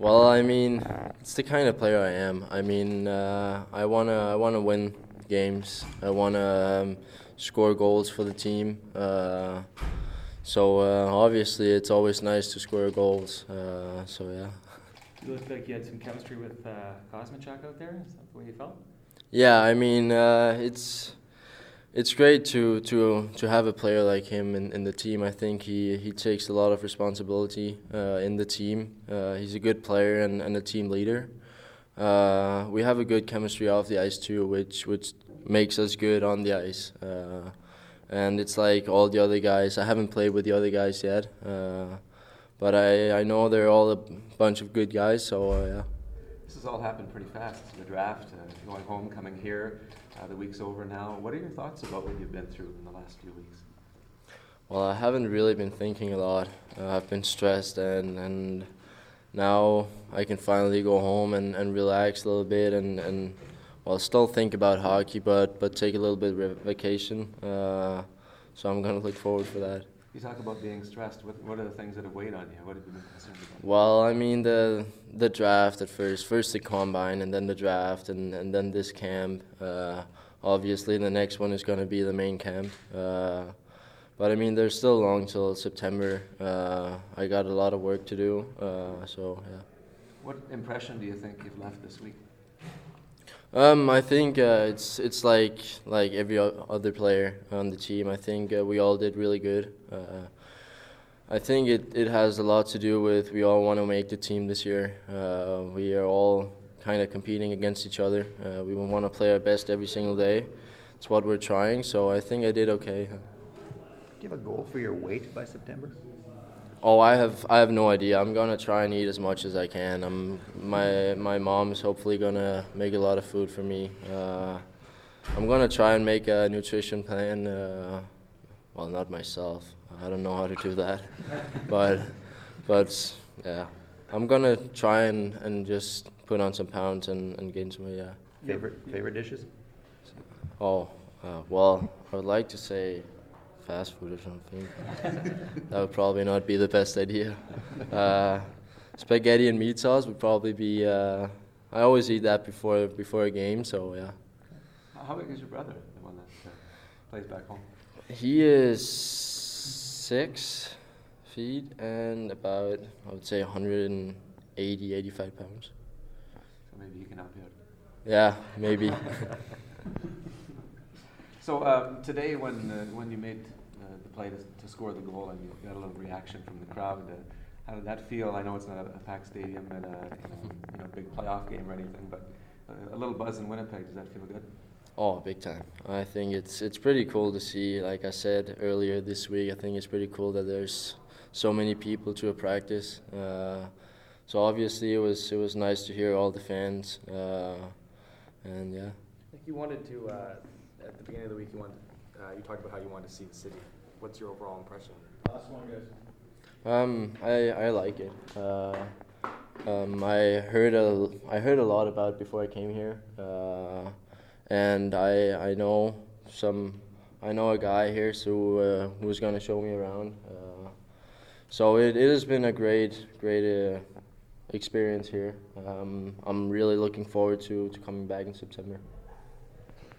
Well, I mean, it's the kind of player I am. I mean, I wanna win games. I wanna score goals for the team. So obviously, it's always nice to score goals. So yeah. You looked like you had some chemistry with Kosmachuk out there. Is that the way you felt? Yeah, I mean, it's great to have a player like him in the team. I think he takes a lot of responsibility in the team. He's a good player and a team leader. We have a good chemistry off the ice too, which makes us good on the ice. And it's like all the other guys. I haven't played with the other guys yet, but I know they're all a bunch of good guys. So yeah. This has all happened pretty fast. The draft, going home, coming here. The week's over now. What are your thoughts about what you've been through in the last few weeks? Well, I haven't really been thinking a lot. I've been stressed, and now I can finally go home and relax a little bit and well, still think about hockey, but take a little bit of vacation. So I'm gonna look forward for that. You talk about being stressed. What are the things that have weighed on you? What have you been concerned about? Well, I mean the draft at first the combine, and then the draft, and then this camp. Obviously, the next one is gonna be the main camp. But I mean, there's still long till September. I got a lot of work to do. So yeah. What impression do you think you've left this week? I think it's like every other player on the team. I think we all did really good. I think it has a lot to do with we all want to make the team this year. We are all kind of competing against each other. We want to play our best every single day. It's what we're trying. So I think I did okay. Do you have a goal for your weight by September? Oh, I have no idea. I'm gonna try and eat as much as I can. My mom's hopefully gonna make a lot of food for me. I'm gonna try and make a nutrition plan. Well, not myself. I don't know how to do that, but yeah, I'm gonna try and just put on some pounds and gain some weight. Yeah. Favorite dishes? Oh, well, I would like to say fast food or something. That would probably not be the best idea. Spaghetti and meat sauce would probably be. I always eat that before a game, so yeah. How big is your brother, the one that plays back home? He is 6 feet and about, I would say, 180, 85 pounds. So maybe he can help you out. Yeah, maybe. So today, when you made the play to score the goal and you got a little reaction from the crowd, how did that feel? I know it's not a packed stadium and a big playoff game or anything, but a little buzz in Winnipeg. Does that feel good? Oh, big time. I think it's pretty cool to see. Like I said earlier this week, I think it's pretty cool that there's so many people to a practice. So obviously it was nice to hear all the fans, and yeah. Like you wanted to at the beginning of the week. You talked about how you wanted to see the city. What's your overall impression? Last one, guys. I like it. I heard a lot about it before I came here, and I know a guy here who's gonna show me around. So it has been a great experience here. I'm really looking forward to coming back in September.